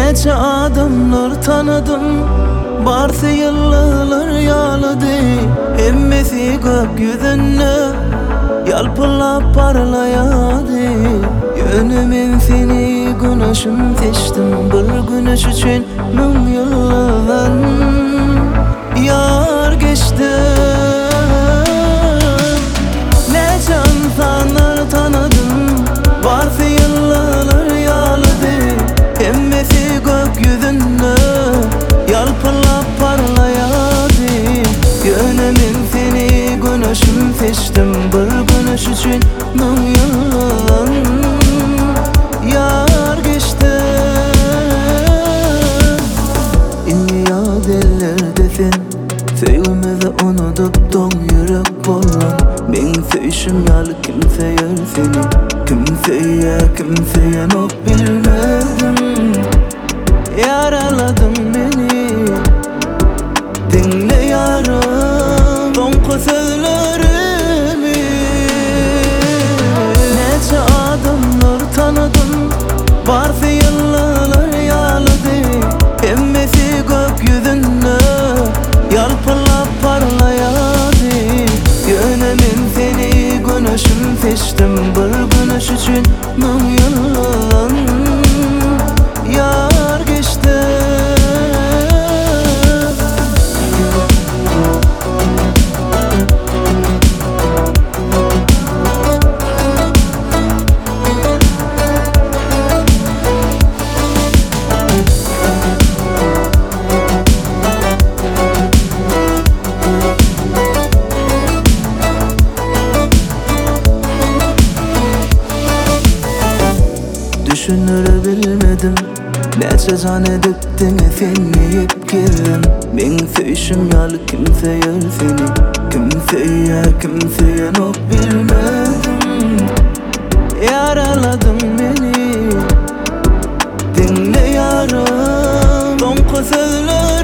Nece adamlar tanıdım, barsı yıllar yağladı. Emmesi gökyüzünde yalpılap parlayadı. Yönümün seni güneşim seçtim, bir güneş için bin yıllardan yar geçti. Nece insanlar tanıdım, barsı yıllar yağladı. Emmesi gökyüzünde yalpılap parlayadı. Yönümün seni güneşim seçtim, bir güneş için bin yıllardan yar geçti. İadelerdesin, sevmedi unutup don yürek bolan. Ben sevişim yalı kimseye seni, kimseye nok bilmedim. Yaraladın beni, dinle yarım donku sözlerimi. Nece adamlar tanıdım, barsı yıllar yağladı. Emmesi gökyüzünde yalpılap parlayadı. Yönümün seni güneşim seçtim, bir güneş için bin yıllardan yar geçti. Düşünürebilmedim, nece zannediptin seni yiyip girdim. Ben sevişim yalı kimseye seni, kimseye nok bilmedim. Yaraladın beni, dinle yarım donku sözler.